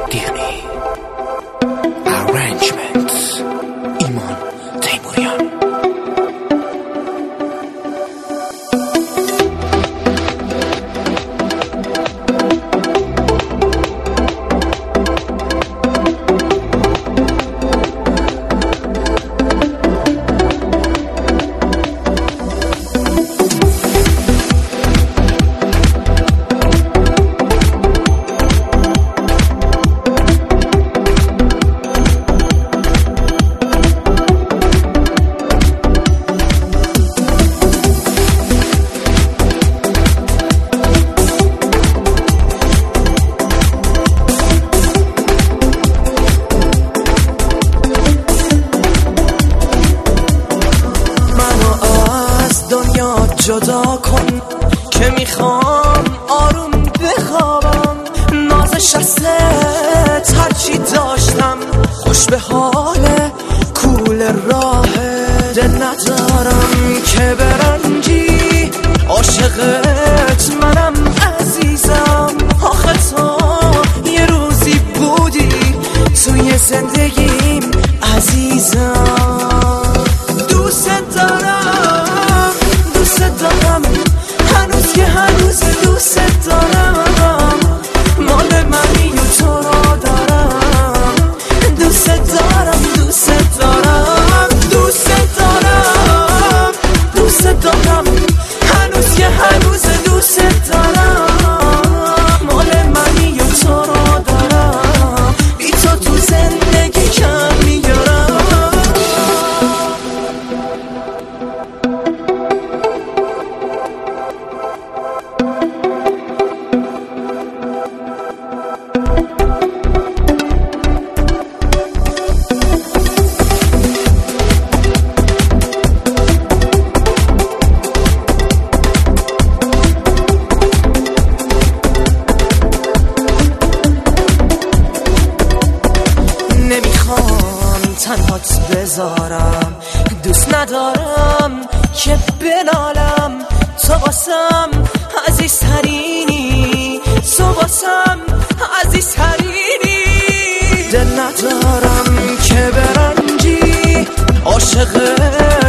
دیغنی Arrangement ایمان تیموریان. جدا کن که میخوام آروم بخوابم، نازش هست هرچی داشتم، خوش به حال کول راه دل ندارم که برنجی، عاشقت منم عزیزم، آخه تو یه روزی بودی توی زندگیم عزیزم. دوست دارم هنوز که هنوز دوست دارم، مال منی و تو را دارم، دوست دارم دوست دارم دوست دارم دوست دارم، هنوز که هنوز دوست دارم، مال منی و تو را دارم، بی تو زندگی کم میارم. نمیخوام تنهات بذارم، دوست ندارم که بنالم، تو واسم عزیزترینی، تو واسم عزیزترینی، دل ندارم که برنجی، عاشقت